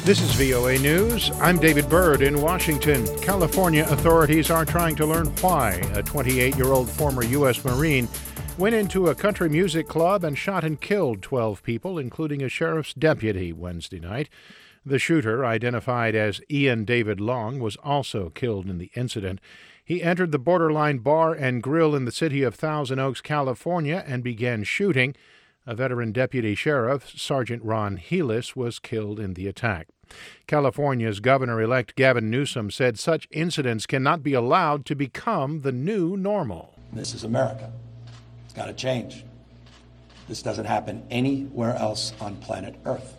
This is VOA News. I'm David Byrd in Washington. California authorities are trying to learn why a 28-year-old former U.S. Marine went into a country music club and shot and killed 12 people, including a sheriff's deputy, Wednesday night. The shooter, identified as Ian David Long, was also killed in the incident. He entered the Borderline Bar and Grill in the city of Thousand Oaks, California, and began shooting. A veteran deputy sheriff, Sergeant Ron Helis, was killed in the attack. California's Governor-elect Gavin Newsom said such incidents cannot be allowed to become the new normal. This is America. It's got to change. This doesn't happen anywhere else on planet Earth.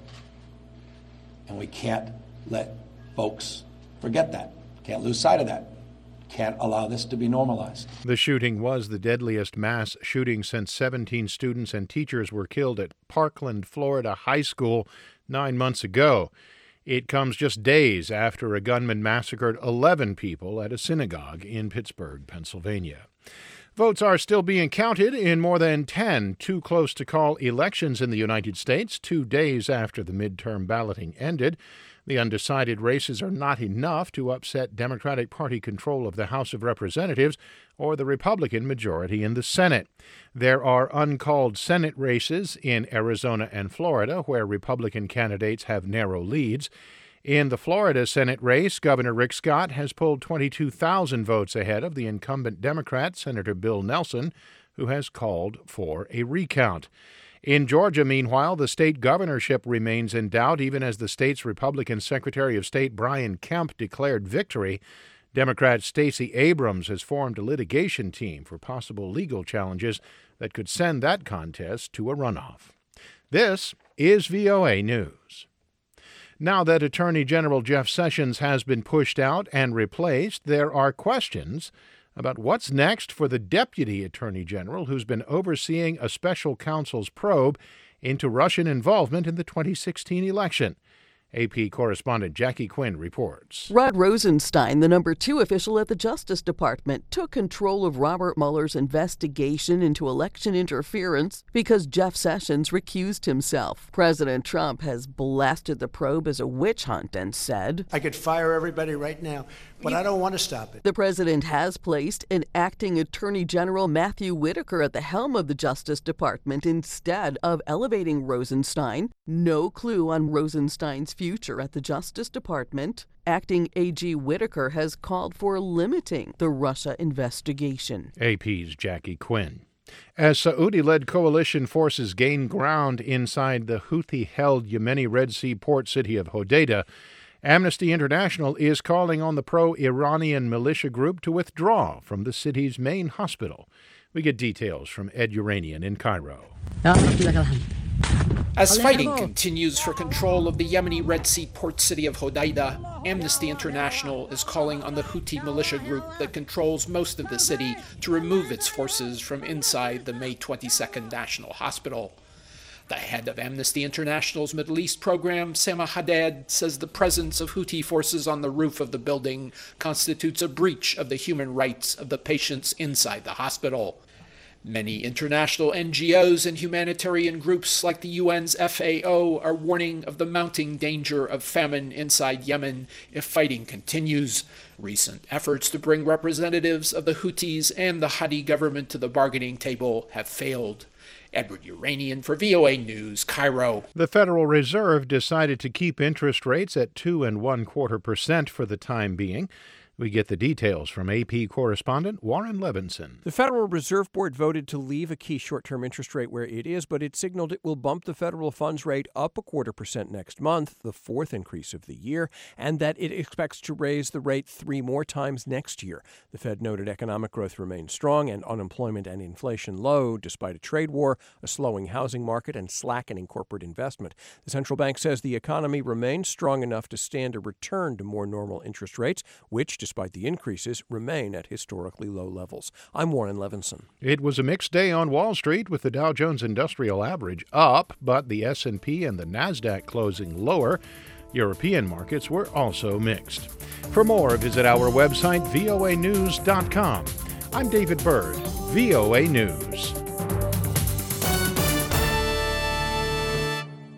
And we can't let folks forget that. Can't lose sight of that. Can't allow this to be normalized. The shooting was the deadliest mass shooting since 17 students and teachers were killed at Parkland, Florida High School 9 months ago. It comes just days after a gunman massacred 11 people at a synagogue in Pittsburgh, Pennsylvania. Votes are still being counted in more than 10 too-close-to-call elections in the United States, 2 days after the midterm balloting ended. The undecided races are not enough to upset Democratic Party control of the House of Representatives or the Republican majority in the Senate. There are uncalled Senate races in Arizona and Florida, where Republican candidates have narrow leads. In the Florida Senate race, Governor Rick Scott has pulled 22,000 votes ahead of the incumbent Democrat, Senator Bill Nelson, who has called for a recount. In Georgia, meanwhile, the state governorship remains in doubt, even as the state's Republican Secretary of State Brian Kemp declared victory. Democrat Stacey Abrams has formed a litigation team for possible legal challenges that could send that contest to a runoff. This is VOA News. Now that Attorney General Jeff Sessions has been pushed out and replaced, there are questions about what's next for the Deputy Attorney General who's been overseeing a special counsel's probe into Russian involvement in the 2016 election. AP correspondent Jackie Quinn reports. Rod Rosenstein, the number 2 official at the Justice Department, took control of Robert Mueller's investigation into election interference because Jeff Sessions recused himself. President Trump has blasted the probe as a witch hunt and said, I could fire everybody right now, but I don't want to stop it. The president has placed an acting Attorney General Matthew Whitaker at the helm of the Justice Department instead of elevating Rosenstein. No clue on Rosenstein's future at the Justice Department. Acting AG Whitaker has called for limiting the Russia investigation. AP's Jackie Quinn. As Saudi-led coalition forces gain ground inside the Houthi-held Yemeni Red Sea port city of Hodeidah, Amnesty International is calling on the pro-Iranian militia group to withdraw from the city's main hospital. We get details from Ed Uranian in Cairo. As fighting continues for control of the Yemeni Red Sea port city of Hodeidah, Amnesty International is calling on the Houthi militia group that controls most of the city to remove its forces from inside the May 22nd National Hospital. The head of Amnesty International's Middle East program, Sama Haddad, says the presence of Houthi forces on the roof of the building constitutes a breach of the human rights of the patients inside the hospital. Many international NGOs and humanitarian groups like the UN's FAO are warning of the mounting danger of famine inside Yemen if fighting continues. Recent efforts to bring representatives of the Houthis and the Hadi government to the bargaining table have failed. Edward Uranian for VOA News, Cairo. The Federal Reserve decided to keep interest rates at 2.25% for the time being. We get the details from AP correspondent Warren Levinson. The Federal Reserve Board voted to leave a key short-term interest rate where it is, but it signaled it will bump the federal funds rate up 0.25% next month, the 4th increase of the year, and that it expects to raise the rate 3 more times next year. The Fed noted economic growth remains strong and unemployment and inflation low, despite a trade war, a slowing housing market, and slackening corporate investment. The central bank says the economy remains strong enough to stand a return to more normal interest rates, which, despite the increases, remain at historically low levels. I'm Warren Levinson. It was a mixed day on Wall Street with the Dow Jones Industrial Average up, but the S&P and the Nasdaq closing lower. European markets were also mixed. For more, visit our website, voanews.com. I'm David Byrd, VOA News.